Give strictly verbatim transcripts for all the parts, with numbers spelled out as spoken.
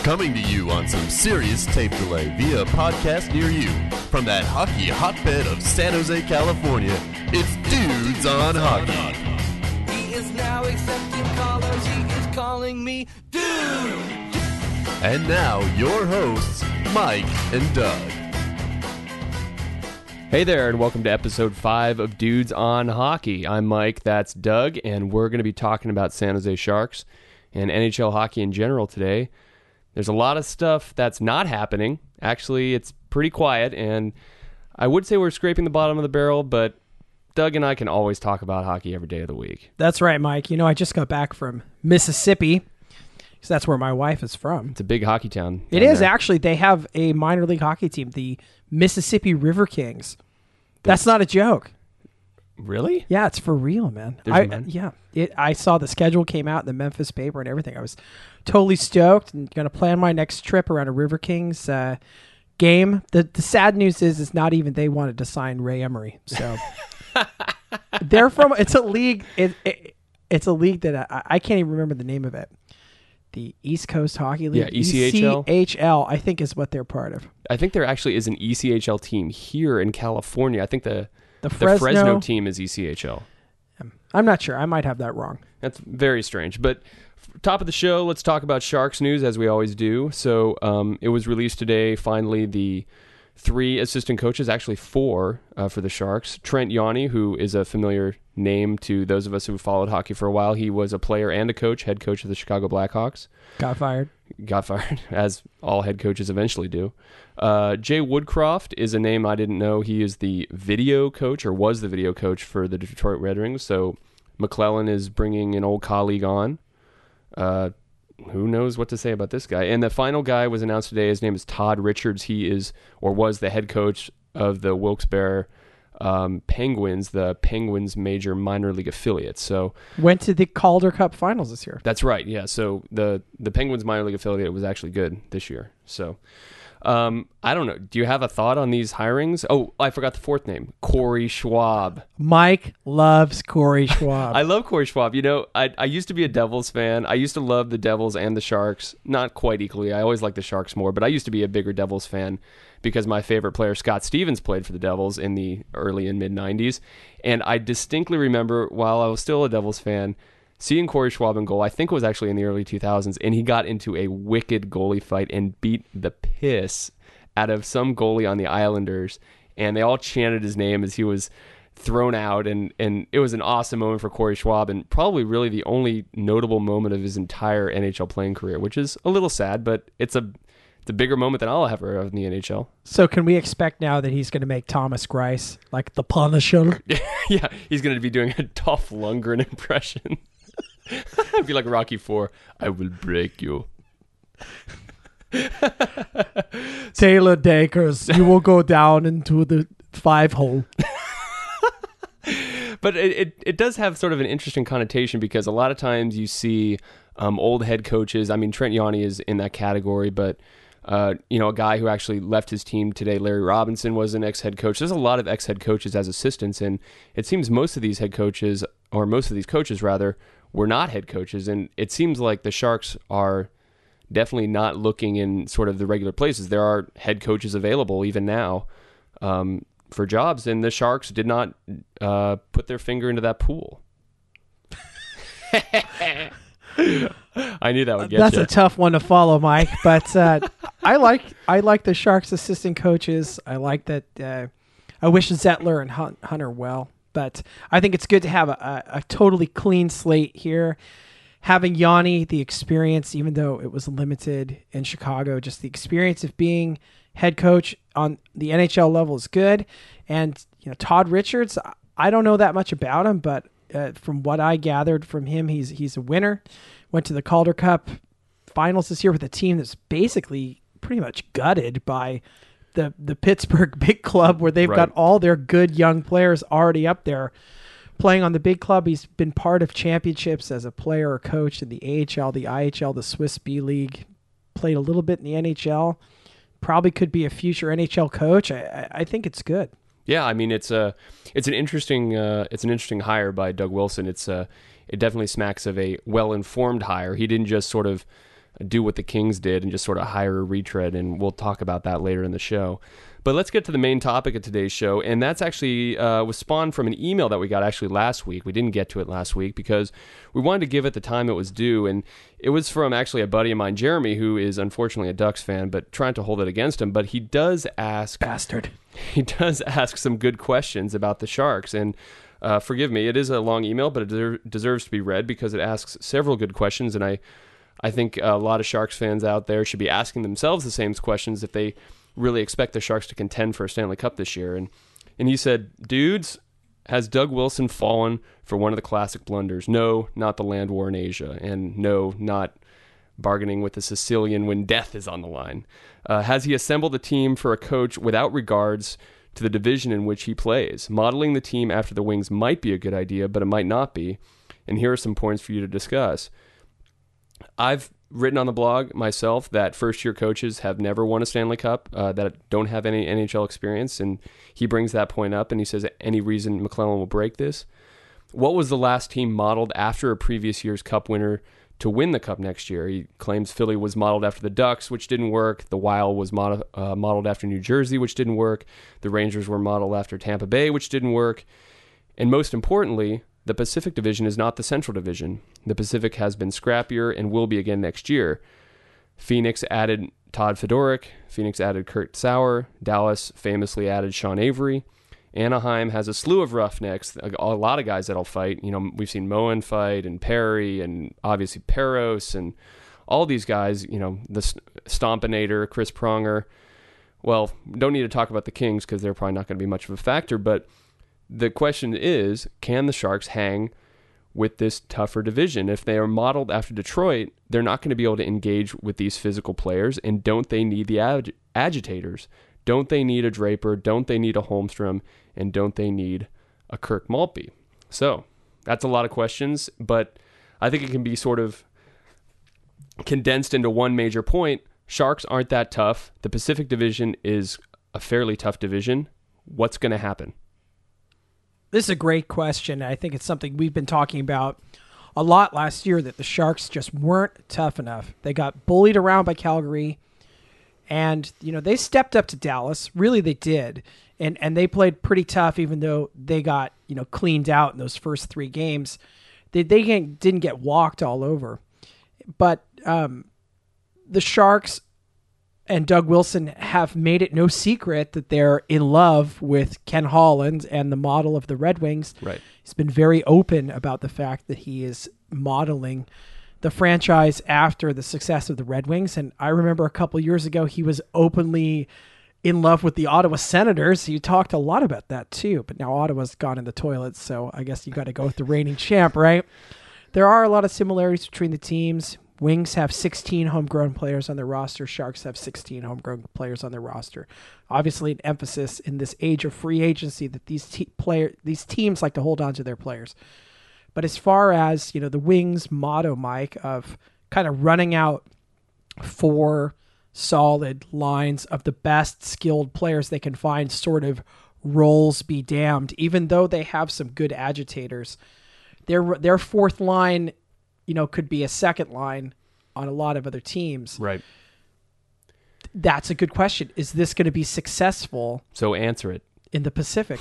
Coming to you on some serious tape delay via a podcast near you. From that hockey hotbed of San Jose, California, it's Dudes on Hockey. He is now accepting callers, he is calling me Dude. And now, your hosts, Mike and Doug. Hey there, and welcome to episode five of Dudes on Hockey. I'm Mike, that's Doug, and we're going to be talking about San Jose Sharks and N H L hockey in general today. There's a lot of stuff that's not happening. Actually, it's pretty quiet, and I would say we're scraping the bottom of the barrel, but Doug and I can always talk about hockey every day of the week. That's right, Mike. You know, I just got back from Mississippi, because that's where my wife is from. It's a big hockey town. It is, there. actually. They have a minor league hockey team, the Mississippi River Kings. That's not a joke. Really? Yeah, it's for real, man. There's I, a man? Yeah, it, I saw the schedule came out in the Memphis paper and everything. I was totally stoked and going to plan my next trip around a River Kings uh, game. The the sad news is, it's not even they wanted to sign Ray Emery. So they're from. It's a league. It, it it's a league that I, I can't even remember the name of it. The East Coast Hockey League. Yeah, E C H L. E C H L, I think, is what they're part of. I think there actually is an E C H L team here in California. I think the The the Fresno, Fresno team is E C H L. I'm not sure. I might have that wrong. That's very strange. But top of the show, let's talk about Sharks news as we always do. So um, it was released today, finally, the three assistant coaches, actually four uh, for the Sharks. Trent Yawney, who is a familiar name to those of us who followed hockey for a while. He was a player and a coach, head coach of the Chicago Blackhawks. Got fired. Got fired, as all head coaches eventually do. Uh, Jay Woodcroft is a name I didn't know. He is the video coach, or was the video coach for the Detroit Red Wings. So McClellan is bringing an old colleague on. Uh, who knows what to say about this guy? And the final guy was announced today. His name is Todd Richards. He is, or was, the head coach of the Wilkes-Barre um, Penguins, the Penguins' major minor league affiliate. So Went to the Calder Cup Finals this year. that's right. Yeah. So the the Penguins minor league affiliate was actually good this year. So um, I don't know. Do you have a thought on these hirings? Oh, I forgot the fourth name, Corey Schwab. Mike loves Corey Schwab. I love Corey Schwab. You know, I I used to be a Devils fan. I used to love the Devils and the Sharks, not quite equally. I always liked the Sharks more, but I used to be a bigger Devils fan because my favorite player, Scott Stevens, played for the Devils in the early and mid nineties. And I distinctly remember, while I was still a Devils fan, seeing Corey Schwab in goal. I think it was actually in the early two thousands, and he got into a wicked goalie fight and beat the piss out of some goalie on the Islanders, and they all chanted his name as he was thrown out, and, and it was an awesome moment for Corey Schwab, and probably really the only notable moment of his entire N H L playing career, which is a little sad, but it's a it's a bigger moment than I'll ever have in the N H L. So can we expect now that he's going to make Thomas Greiss like the Punisher? Yeah, he's going to be doing a Dolph Lundgren impression. I'd be like Rocky Four. I will break you. Taylor Dakers, you will go down into the five hole. But it, it, it does have sort of an interesting connotation because a lot of times you see um, old head coaches. I mean, Trent Yawney is in that category, but uh, you know, a guy who actually left his team today, Larry Robinson, was an ex-head coach. There's a lot of ex-head coaches as assistants, and it seems most of these head coaches, or most of these coaches rather, were not head coaches. And it seems like the Sharks are definitely not looking in sort of the regular places. There are head coaches available even now um, for jobs, and the Sharks did not uh, put their finger into that pool. I knew that would get That's you. a tough one to follow, Mike. But uh, I like I like the Sharks assistant coaches. I like that. Uh, I wish Zettler and Hun- Hunter well, but I think it's good to have a, a, a totally clean slate here. Having Yanni, the experience, even though it was limited in Chicago, just the experience of being head coach on the N H L level is good. And you know, Todd Richards, I don't know that much about him, but uh, from what I gathered from him, he's he's a winner. Went to the Calder Cup Finals this year with a team that's basically pretty much gutted by the the Pittsburgh big club, where they've Right. got all their good young players already up there playing on the big club. He's been part of championships as a player or coach in the A H L, the I H L, the Swiss B League. Played a little bit in the N H L. Probably could be a future N H L coach. I, I think it's good. Yeah, I mean it's a it's an interesting uh, it's an interesting hire by Doug Wilson. It's uh, it definitely smacks of a well-informed hire. He didn't just sort of do what the Kings did and just sort of hire a retread, and we'll talk about that later in the show. But let's get to the main topic of today's show, and that's actually uh, was spawned from an email that we got actually last week. We didn't get to it last week because we wanted to give it the time it was due, and it was from actually a buddy of mine, Jeremy, who is unfortunately a Ducks fan, but trying to hold it against him. But he does ask... Bastard. He does ask some good questions about the Sharks, and uh, forgive me, it is a long email, but it deser- deserves to be read because it asks several good questions, and I, I think a lot of Sharks fans out there should be asking themselves the same questions if they really expect the Sharks to contend for a Stanley Cup this year. And and he said, dudes, has Doug Wilson fallen for one of the classic blunders? No, not the land war in Asia. And no, not bargaining with the Sicilian when death is on the line. Uh, has he assembled a team for a coach without regards to the division in which he plays? Modeling the team after the Wings might be a good idea, but it might not be. And here are some points for you to discuss. I've written on the blog myself that first-year coaches have never won a Stanley Cup, uh, that don't have any N H L experience, and he brings that point up, and he says any reason McClellan will break this. What was the last team modeled after a previous year's Cup winner to win the Cup next year? He claims Philly was modeled after the Ducks, which didn't work. The Wild was mod- uh, modeled after New Jersey, which didn't work. The Rangers were modeled after Tampa Bay, which didn't work. And most importantly, the Pacific Division is not the Central Division. The Pacific has been scrappier and will be again next year. Phoenix added Todd Fedoruk. Phoenix added Kurt Sauer. Dallas famously added Sean Avery. Anaheim has a slew of roughnecks, a lot of guys that'll fight. You know, we've seen Moen fight, and Perry, and obviously Peros, and all these guys, you know, the Stompinator, Chris Pronger. Well, don't need to talk about the Kings because they're probably not going to be much of a factor, but the question is, can the Sharks hang with this tougher division? If they are modeled after Detroit, they're not going to be able to engage with these physical players, and don't they need the ag- agitators? Don't they need a Draper? Don't they need a Holmstrom? And don't they need a Kirk Maltby? So that's a lot of questions, but I think it can be sort of condensed into one major point. Sharks aren't that tough. The Pacific Division is a fairly tough division. What's going to happen? This is a great question. I think it's something we've been talking about a lot last year, that the Sharks just weren't tough enough. They got bullied around by Calgary, and you know they stepped up to Dallas. Really, they did, and and they played pretty tough, even though they got you know cleaned out in those first three games. They they didn't get walked all over, but um, the Sharks and Doug Wilson have made it no secret that they're in love with Ken Holland and the model of the Red Wings. Right. He's been very open about the fact that he is modeling the franchise after the success of the Red Wings. And I remember a couple years ago, he was openly in love with the Ottawa Senators. You talked a lot about that too, but now Ottawa's gone in the toilet. So I guess you got to go with the reigning champ, right? There are a lot of similarities between the teams. Wings have sixteen homegrown players on their roster. Sharks have sixteen homegrown players on their roster. Obviously, an emphasis in this age of free agency that these te- player these teams like to hold on to their players. But as far as you know, the Wings' motto, Mike, of kind of running out four solid lines of the best skilled players they can find, sort of roles be damned. Even though they have some good agitators, their their fourth line, you know, could be a second line on a lot of other teams. Right. That's a good question. Is this going to be successful? So answer it. In the Pacific?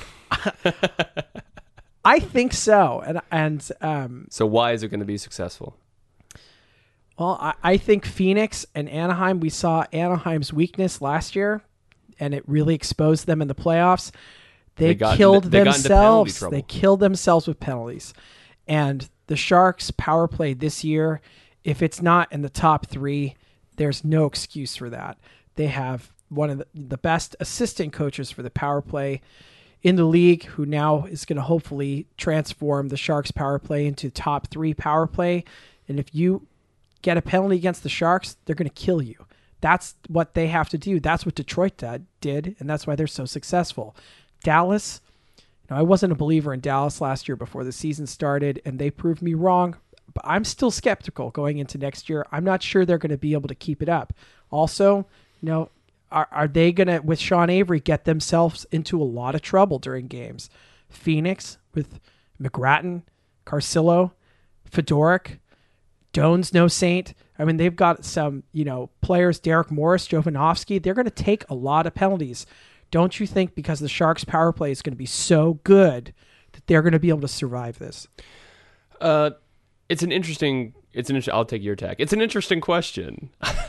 I think so. And, and, um, so why is it going to be successful? Well, I, I think Phoenix and Anaheim, we saw Anaheim's weakness last year, and it really exposed them in the playoffs. They, They got- killed they got into penalty themselves. trouble. They killed themselves with penalties. And the Sharks' power play this year, if it's not in the top three, there's no excuse for that. They have one of the, the best assistant coaches for the power play in the league, who now is going to hopefully transform the Sharks' power play into top three power play. And if you get a penalty against the Sharks, they're going to kill you. That's what they have to do. That's what Detroit did, and that's why they're so successful. Dallas, you know, I wasn't a believer in Dallas last year before the season started, and they proved me wrong. But I'm still skeptical going into next year. I'm not sure they're going to be able to keep it up. Also, you know, are, are they going to, with Sean Avery, get themselves into a lot of trouble during games? Phoenix with McGrattan, Carcillo, Fedoruk, Doan's no saint. I mean, they've got some, you know, players, Derek Morris, Jovanovski, they're going to take a lot of penalties. Don't you think because the Sharks' power play is going to be so good that they're going to be able to survive this? Uh, it's an interesting, it's an, I'll take your tack. It's an interesting question.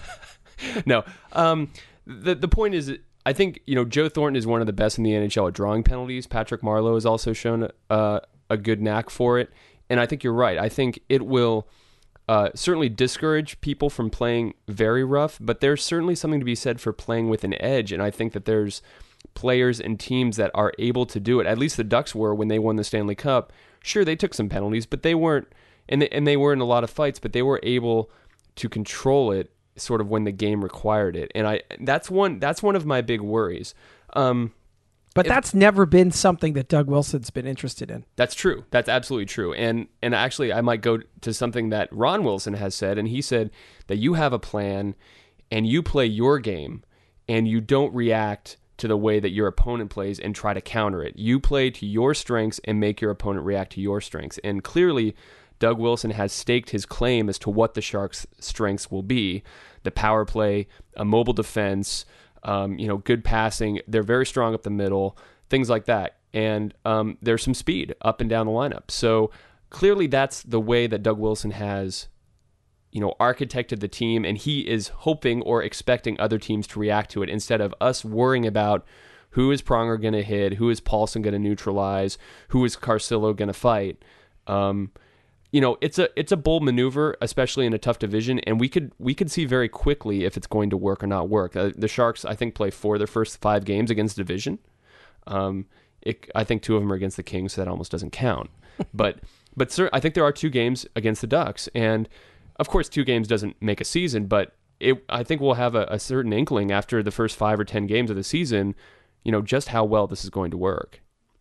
no, um, the, the point is, I think, you know, Joe Thornton is one of the best in the N H L at drawing penalties. Patrick Marleau has also shown uh, a good knack for it. And I think you're right. I think it will uh, certainly discourage people from playing very rough, but there's certainly something to be said for playing with an edge. And I think that there's players and teams that are able to do it. At least the Ducks were when they won the Stanley Cup. Sure, they took some penalties, but they weren't, and they, and they were in a lot of fights, but they were able to control it sort of when the game required it. And I that's one that's one of my big worries. Um, But if, that's never been something that Doug Wilson's been interested in. That's true. That's absolutely true. And and actually, I might go to something that Ron Wilson has said, and he said that you have a plan, and you play your game, and you don't react to the way that your opponent plays and try to counter it. You play to your strengths and make your opponent react to your strengths. And clearly, Doug Wilson has staked his claim as to what the Sharks' strengths will be: the power play, a mobile defense. Um, you know, good passing. They're very strong up the middle, things like that. And um, there's some speed up and down the lineup. So clearly that's the way that Doug Wilson has, you know, architected the team, and he is hoping or expecting other teams to react to it instead of us worrying about who is Pronger going to hit, who is Paulson going to neutralize, who is Carcillo going to fight. Um, You know, it's a it's a bold maneuver, especially in a tough division, and we could we could see very quickly if it's going to work or not work. Uh, the Sharks, I think, play four of their first five games against division. Um, it, I think two of them are against the Kings, so that almost doesn't count. But but sir, I think there are two games against the Ducks, and of course, two games doesn't make a season. But it, I think we'll have a, a certain inkling after the first five or ten games of the season, you know, just how well this is going to work.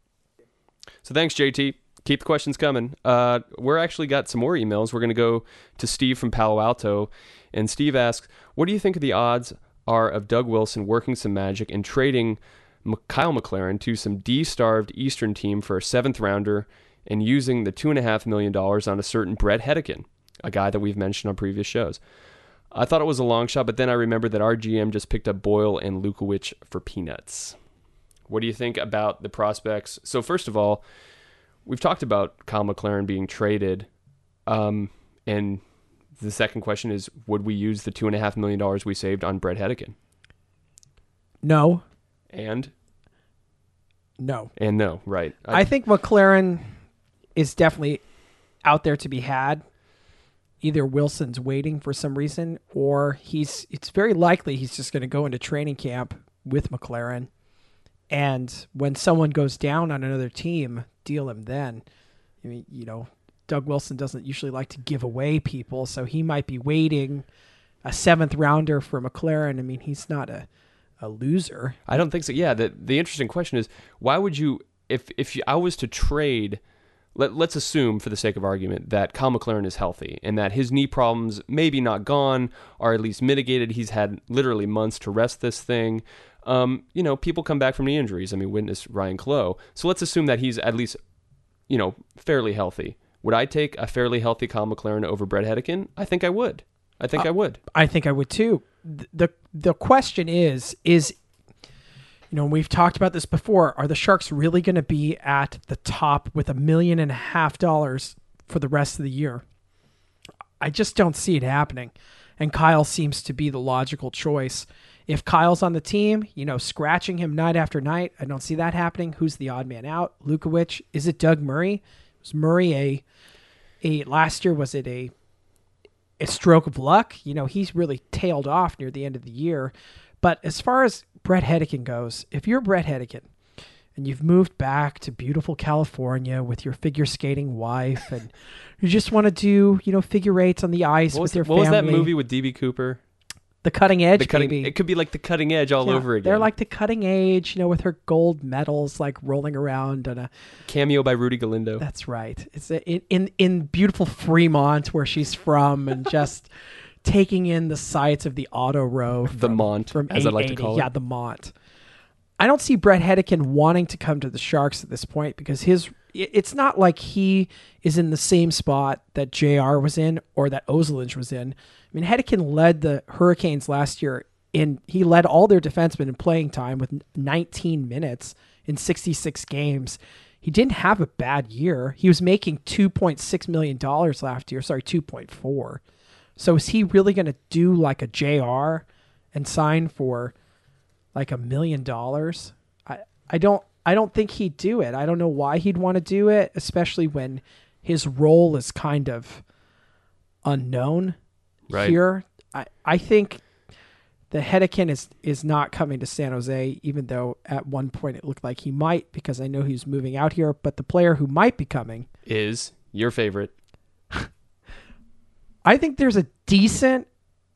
So thanks, J T. Keep the questions coming. Uh, we're actually got some more emails. We're going to go to Steve from Palo Alto. And Steve asks, what do you think of the odds are of Doug Wilson working some magic and trading M- Kyle McLaren to some D-starved Eastern team for a seventh rounder and using the two point five million dollars on a certain Brett Hedican, a guy that we've mentioned on previous shows? I thought it was a long shot, but then I remembered that our G M just picked up Boyle and Lukowich for peanuts. What do you think about the prospects? So first of all, we've talked about Kyle McLaren being traded, um, and the second question is, would we use the two and a half million dollars we saved on Brett Hedican? No. And? No. And no, right. I, I think McLaren is definitely out there to be had. Either Wilson's waiting for some reason, or he's. It's very likely he's just going to go into training camp with McLaren, and when someone goes down on another team, deal him then. I mean, you know, Doug Wilson doesn't usually like to give away people, so he might be waiting a seventh rounder for McLaren. I mean, he's not a, a loser. I don't think so. Yeah, the the interesting question is, why would you, if if you, I was to trade, let, let's assume for the sake of argument that Kyle McLaren is healthy and that his knee problems maybe not gone, or at least mitigated. He's had literally months to rest this thing. Um, you know, people come back from knee injuries. I mean, witness Ryan Clough. So let's assume that he's at least, you know, fairly healthy. Would I take a fairly healthy Kyle McLaren over Brett Hedican? I think I would. I think uh, I would. I think I would too. The the question is, is, you know, we've talked about this before, are the Sharks really going to be at the top with a million and a half dollars for the rest of the year? I just don't see it happening. And Kyle seems to be the logical choice. If Kyle's on the team, you know, scratching him night after night, I don't see that happening. Who's the odd man out? Lukowich? Is it Doug Murray? Was Murray a, a last year, was it a, a stroke of luck? You know, he's really tailed off near the end of the year. But as far as Brett Hedican goes, if you're Brett Hedican and you've moved back to beautiful California with your figure skating wife and you just want to do, you know, figure eights on the ice what with was, your what family. What was that movie with D B Cooper? The Cutting Edge, the cutting, baby. It could be like the Cutting Edge all yeah, over again. They're like the Cutting Edge, you know, with her gold medals like rolling around on a cameo by Rudy Galindo. That's right. It's a, in, in in beautiful Fremont, where she's from, and just taking in the sights of the auto row. From, the Mont, from as I like to call it. Yeah, the Mont. I don't see Brett Hedican wanting to come to the Sharks at this point because his it- it's not like he is in the same spot that J R was in or that Ozolinsh was in. I mean, Hedeken led the Hurricanes last year in, he led all their defensemen in playing time with nineteen minutes in sixty-six games. He didn't have a bad year. He was making two point six million dollars last year. Sorry, two point four. So is he really going to do like a J R and sign for like a million dollars? I I don't I don't think he'd do it. I don't know why he'd want to do it, especially when his role is kind of unknown Right. here. I, I think the Hedeken is, is not coming to San Jose, even though at one point it looked like he might, because I know he was moving out here. But the player who might be coming Is your favorite. I think there's a decent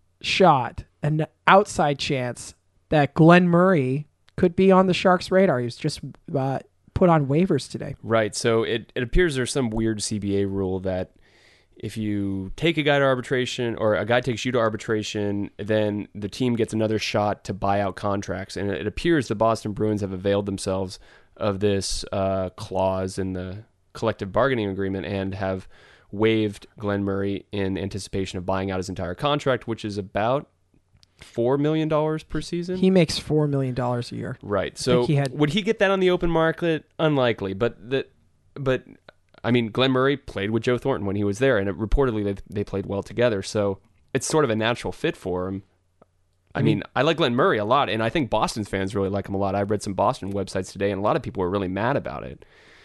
shot, an outside chance that Glenn Murray could be on the Sharks' radar. He was just uh, put on waivers today. Right. So it, it appears there's some weird C B A rule that if you take a guy to arbitration or a guy takes you to arbitration, then the team gets another shot to buy out contracts. And it appears the Boston Bruins have availed themselves of this uh, clause in the collective bargaining agreement and have waived Glenn Murray in anticipation of buying out his entire contract, which is about four million dollars per season. He makes four million dollars a year. Right. So he had- would he get that on the open market? Unlikely. But the, but I mean, Glenn Murray played with Joe Thornton when he was there, and it, reportedly they they played well together. So it's sort of a natural fit for him. I, I mean, mean, I like Glenn Murray a lot, and I think Boston's fans really like him a lot. I read some Boston websites today, and a lot of people were really mad about it.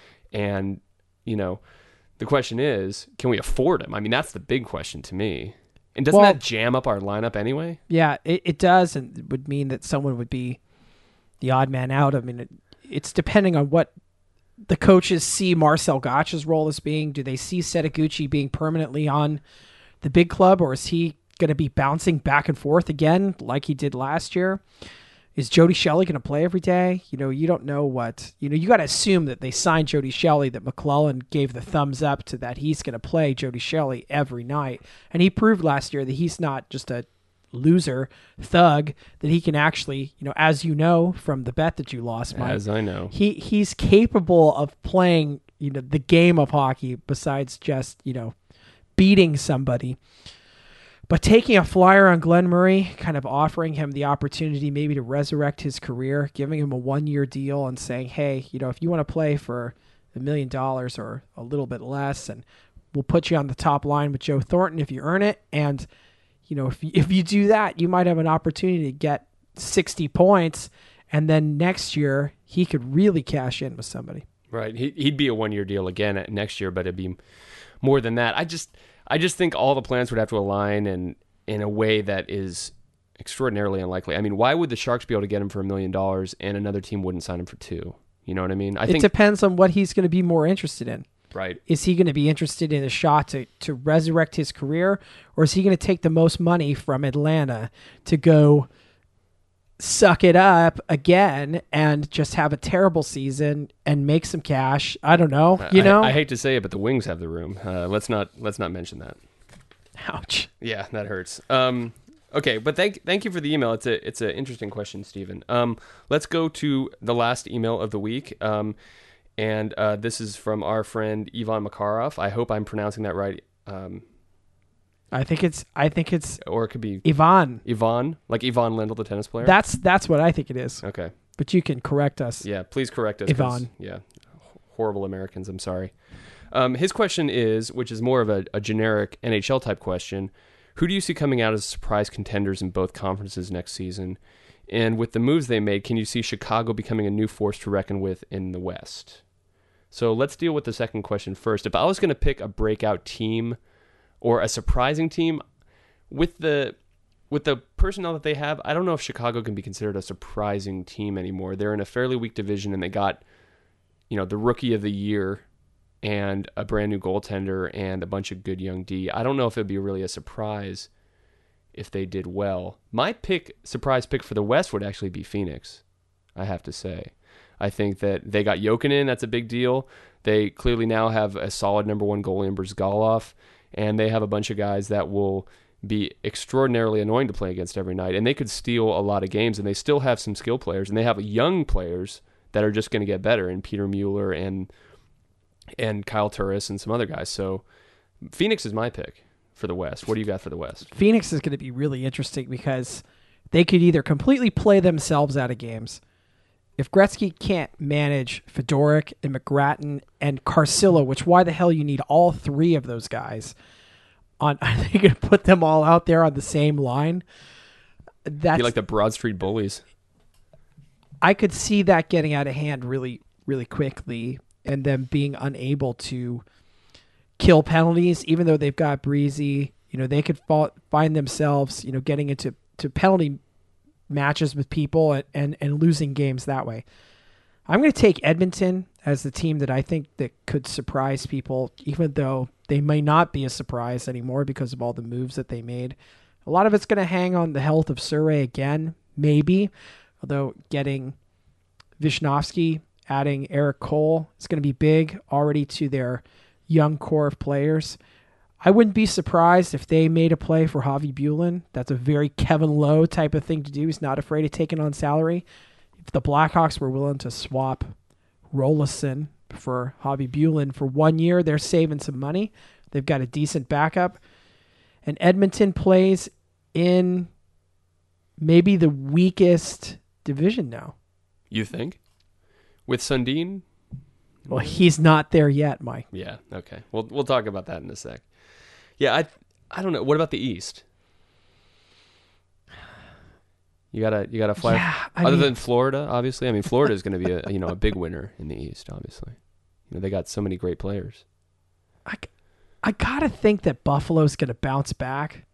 And, you know, the question is, can we afford him? I mean, that's the big question to me. And doesn't well, that jam up our lineup anyway? Yeah, it, it does, and it would mean that someone would be the odd man out. I mean, it, it's depending on what the coaches see Marcel Gottsch's role as being. Do they see Setaguchi being permanently on the big club, or is he going to be bouncing back and forth again like he did last year? Is Jody Shelley going to play every day? You know, you don't know what, you know, you got to assume that they signed Jody Shelley, that McClellan gave the thumbs up to that he's going to play Jody Shelley every night. And he proved last year that he's not just a loser thug, that he can actually, you know, as you know from the bet that you lost, Mike, As I know. he he's capable of playing, you know, the game of hockey besides just, you know, beating somebody. But taking a flyer on Glenn Murray, kind of offering him the opportunity maybe to resurrect his career, giving him a one-year deal and saying, hey, you know, if you want to play for a million dollars or a little bit less, and we'll put you on the top line with Joe Thornton if you earn it. And, you know, if you, if you do that, you might have an opportunity to get sixty points, and then next year he could really cash in with somebody. Right. He, he'd be a one-year deal again next year, but it'd be more than that. I just... I just think all the plans would have to align in, in a way that is extraordinarily unlikely. I mean, why would the Sharks be able to get him for a million dollars and another team wouldn't sign him for two? You know what I mean? I it think depends on what he's going to be more interested in. Right. Is he going to be interested in a shot to, to resurrect his career, or is he going to take the most money from Atlanta to go suck it up again and just have a terrible season and make some cash? I don't know. You I, know, I hate to say it, but the Wings have the room. Uh, let's not let's not mention that. ouch. Yeah, that hurts. Um, okay, but thank thank you for the email. It's a it's an interesting question, Stephen. Um, let's go to the last email of the week. Um, and uh, this is from our friend Ivan Makarov. I hope I'm pronouncing that right. Um, I think it's I think it's or it could be Ivan. Yvonne, like Yvonne Lindell, the tennis player. That's that's what I think it is. Okay. But you can correct us. Yeah, please correct us. 'cause, Yvonne. Yeah, horrible Americans. I'm sorry. Um, his question is, which is more of a, a generic N H L type question, who do you see coming out as surprise contenders in both conferences next season? And with the moves they made, can you see Chicago becoming a new force to reckon with in the West? So let's deal with the second question first. If I was going to pick a breakout team or a surprising team, with the with the personnel that they have, I don't know if Chicago can be considered a surprising team anymore. They're in a fairly weak division, and they got, you know, the rookie of the year and a brand new goaltender and a bunch of good young D. I don't know if it'd be really a surprise if they did well. My pick, surprise pick for the West would actually be Phoenix, I have to say. I think that they got Jokinen, that's a big deal. They clearly now have a solid number one goalie in Brzgalov, and they have a bunch of guys that will be extraordinarily annoying to play against every night, and they could steal a lot of games, and they still have some skill players, and they have young players that are just going to get better, and Peter Mueller and and Kyle Turris and some other guys. So Phoenix is my pick for the West. What do you got for the West? Phoenix is going to be really interesting because they could either completely play themselves out of games. If Gretzky can't manage Fedoruk and McGrattan and Carcillo, which why the hell you need all three of those guys on? Are they going to put them all out there on the same line? That's Be like the Broad Street Bullies. I could see that getting out of hand really, really quickly, and them being unable to kill penalties, even though they've got Breezy. You know, they could fall, find themselves, you know, getting into to penalty matches with people and, and, and losing games that way. I'm going to take Edmonton as the team that I think that could surprise people, even though they may not be a surprise anymore because of all the moves that they made. A lot of it's going to hang on the health of Surrey again, maybe, although getting Vishnofsky, adding Eric Cole is going to be big already to their young core of players. I wouldn't be surprised if they made a play for Javi Bulin. That's a very Kevin Lowe type of thing to do. He's not afraid of taking on salary. If the Blackhawks were willing to swap Rolison for Javi Bulin for one year, they're saving some money. They've got a decent backup. And Edmonton plays in maybe the weakest division now. You think? With Sundin? Well, he's not there yet, Mike. Yeah, okay. We'll we'll talk about that in a sec. Yeah, I I don't know. What about the East? You gotta you gotta fly. Yeah, I Other mean- than Florida, obviously. I mean, Florida is going to be a you know a big winner in the East. Obviously, you know they got so many great players. I, I gotta think that Buffalo's gonna bounce back.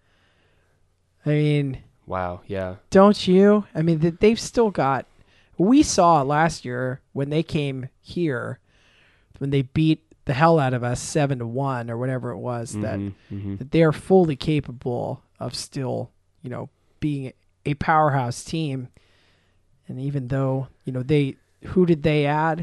I mean, Wow. Yeah. don't you? I mean, th- they've still got. We saw last year when they came here, when they beat the hell out of us seven to one or whatever it was, that Mhm, mhm. that they are fully capable of still, you know, being a powerhouse team. And even though, you know, they, who did they add?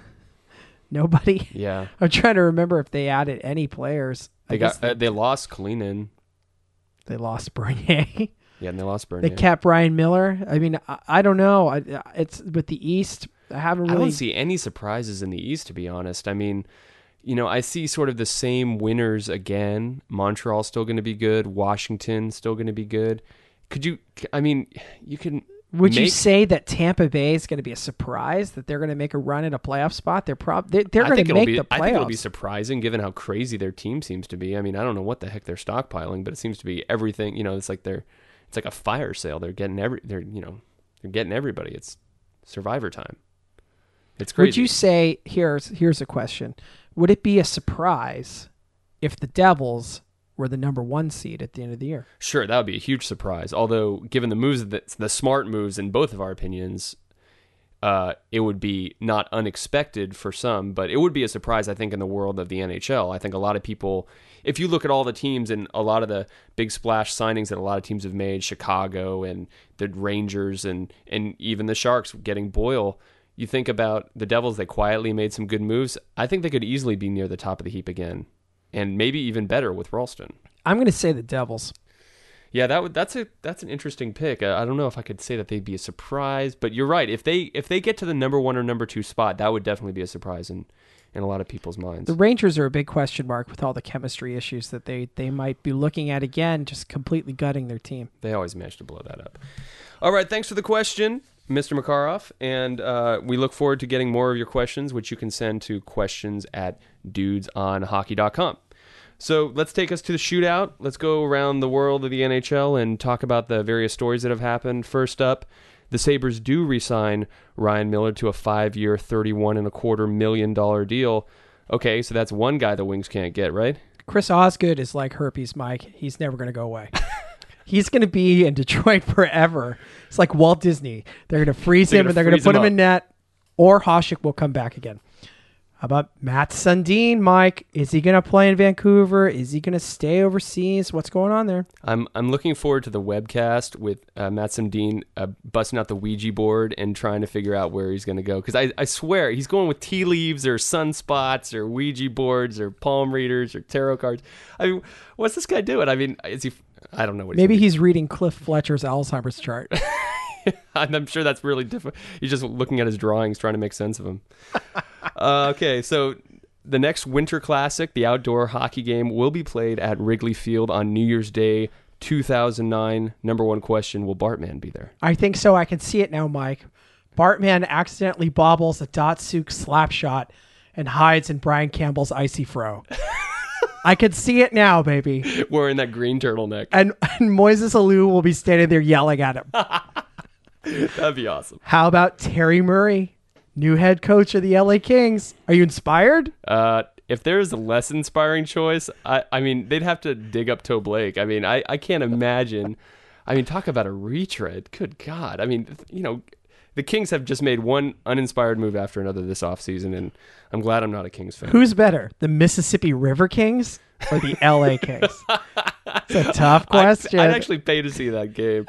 Nobody. Yeah. I'm trying to remember if they added any players. I They guess got uh, they lost Kalinin. they lost Bernier. Yeah, and they lost Bernier. They kept Brian Miller. I mean, I, I don't know. I, it's with the East. I haven't I really. don't see any surprises in the East, to be honest. I mean, you know, I see sort of the same winners again. Montreal's still going to be good. Washington still going to be good. Could you? I mean, you can. Would you make- say that Tampa Bay is going to be a surprise, that they're going to make a run at a playoff spot? They're prob they're, they're I going think to it'll make be. the I think it'll be playoffs. surprising given how crazy their team seems to be. I mean, I don't know what the heck they're stockpiling, but it seems to be everything. You know, it's like they're. It's like a fire sale. They're getting every. They're you know, they're getting everybody. It's Survivor time. It's crazy. Would you say here's here's a question? Would it be a surprise if the Devils were the number one seed at the end of the year? Sure, that would be a huge surprise. Although, given the moves, that the smart moves in both of our opinions, uh, it would be not unexpected for some, but it would be a surprise, I think, in the world of the N H L. I think a lot of people, if you look at all the teams and a lot of the big splash signings that a lot of teams have made, Chicago and the Rangers and, and even the Sharks getting Boyle, you think about the Devils, they quietly made some good moves. I think they could easily be near the top of the heap again, and maybe even better with Ralston. I'm going to say the Devils. Yeah, that would that's a that's an interesting pick. I, I don't know if I could say that they'd be a surprise, but you're right. If they if they get to the number one or number two spot, that would definitely be a surprise in, in a lot of people's minds. The Rangers are a big question mark with all the chemistry issues that they, they might be looking at again, just completely gutting their team. They always manage to blow that up. All right, thanks for the question, Mister Makaroff, and uh, we look forward to getting more of your questions, which you can send to questions at dudes on hockey dot com. So let's take us to the shootout. Let's go around the world of the N H L and talk about the various stories that have happened. First up, the Sabres do re-sign Ryan Miller to a five-year, thirty-one and a quarter million dollar deal. Okay, so that's one guy the Wings can't get, right? Chris Osgood is like herpes, Mike. He's never going to go away. He's going to be in Detroit forever. It's like Walt Disney. They're going to freeze They're him gonna and they're going to freeze put him him in net, or Hasek will come back again. How about Matt Sundin, Mike? Is he going to play in Vancouver? Is he going to stay overseas? What's going on there? I'm I'm looking forward to the webcast with uh, Matt Sundin uh, busting out the Ouija board and trying to figure out where he's going to go. Because I, I swear he's going with tea leaves or sunspots or Ouija boards or palm readers or tarot cards. I mean, what's this guy doing? I mean, is he? I don't know what. He's Maybe gonna he's reading Cliff Fletcher's Alzheimer's chart. And I'm sure that's really difficult. He's just looking at his drawings, trying to make sense of them. uh, okay, so the next Winter Classic, the outdoor hockey game, will be played at Wrigley Field on New Year's Day, two thousand nine. Number one question, will Bartman be there? I think so. I can see it now, Mike. Bartman accidentally bobbles a Datsuk slap shot and hides in Brian Campbell's icy fro. I can see it now, baby. Wearing that green turtleneck. And, and Moises Alou will be standing there yelling at him. That'd be awesome. How about Terry Murray, new head coach of the L A Kings? Are you inspired? Uh, if there's a less inspiring choice, I, I mean, they'd have to dig up Toe Blake. I mean, I, I can't imagine. I mean, talk about a retread. Good God. I mean, you know, the Kings have just made one uninspired move after another this offseason, and I'm glad I'm not a Kings fan. Who's better, the Mississippi River Kings or the L A Kings? It's a tough question. I'd, I'd actually pay to see that game.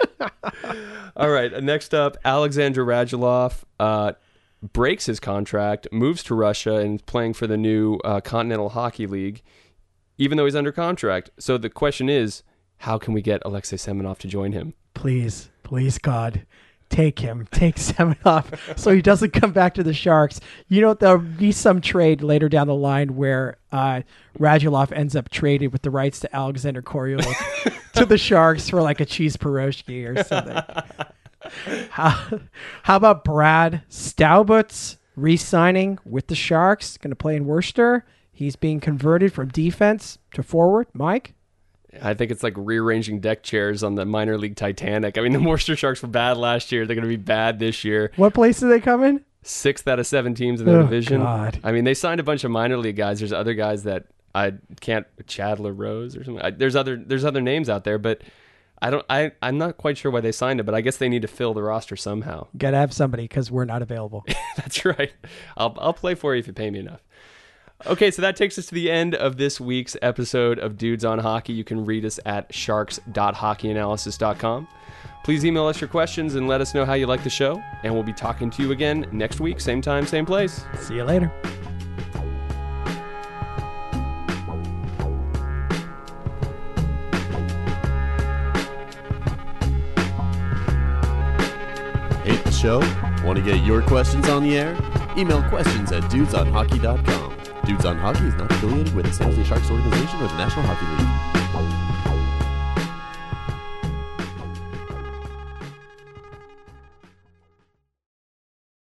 All right, next up, Alexander Radulov uh, breaks his contract, moves to Russia, and is playing for the new uh, Continental Hockey League, even though he's under contract. So the question is, how can we get Alexei Semenov to join him? Please, please, God. Take him. Take Semenov so he doesn't come back to the Sharks. You know, there'll be some trade later down the line where uh, Radulov ends up traded with the rights to Alexander Koryulik to the Sharks for like a cheese pierogi or something. how, how about Brad Staubitz re-signing with the Sharks? Going to play in Worcester. He's being converted from defense to forward. Mike? I think it's like rearranging deck chairs on the minor league Titanic. I mean, the Worcester Sharks were bad last year. They're going to be bad this year. What place do they come in? Sixth out of seven teams in their oh, division. God. I mean, they signed a bunch of minor league guys. There's other guys that I can't, Chadler Rose or something. I, there's other there's other names out there, but I don't. I I'm not quite sure why they signed it, but I guess they need to fill the roster somehow. Got to have somebody because we're not available. That's right. I'll I'll play for you if you pay me enough. Okay, so that takes us to the end of this week's episode of Dudes on Hockey. You can read us at sharks dot hockey analysis dot com. Please email us your questions and let us know how you like the show. And we'll be talking to you again next week, same time, same place. See you later. Hate the show? Want to get your questions on the air? Email questions at dudes on hockey dot com. Dudes on Hockey is not affiliated with the San Jose Sharks organization or the National Hockey League.